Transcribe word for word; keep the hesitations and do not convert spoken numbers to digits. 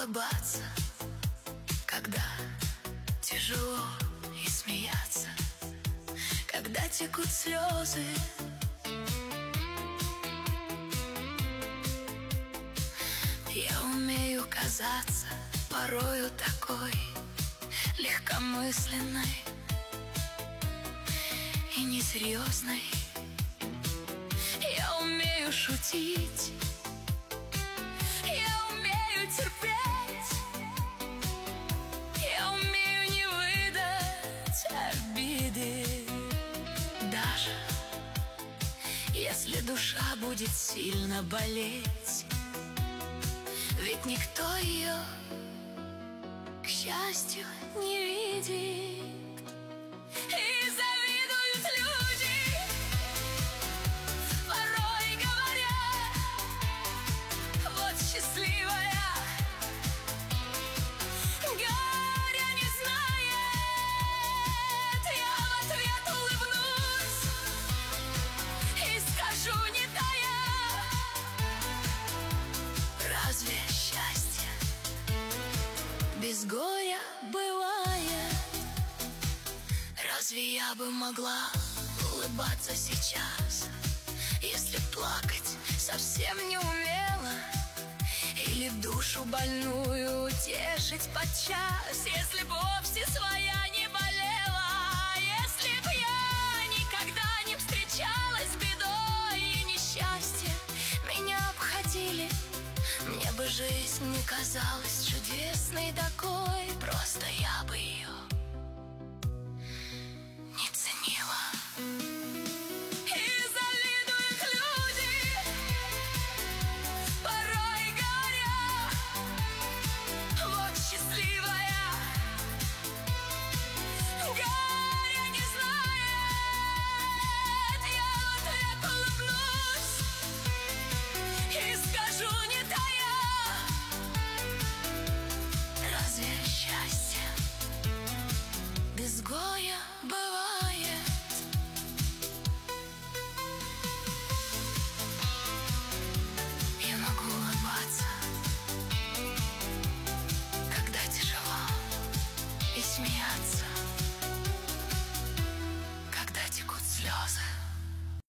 улыбаться, когда тяжело, и смеяться, когда текут слезы. Я умею казаться порою такой легкомысленной и несерьезной. Я умею шутить, я умею терпеть, я умею не выдать обиды. Даже если душа будет сильно болеть, ведь никто ее, к счастью, не видит. И завидуют люди, порой говорят: вот счастливая, горя не знает. Я в ответ улыбнусь и скажу, не тая: разве счастье без горя бывает? Разве я бы могла улыбаться сейчас, если плакать совсем не умела? Или душу больную утешить подчас, если б вовсе своя не болела? Если б я никогда не встречалась с бедой и несчастьем меня обходили, мне бы жизнь не казалась чудесной такой. Просто я бы ее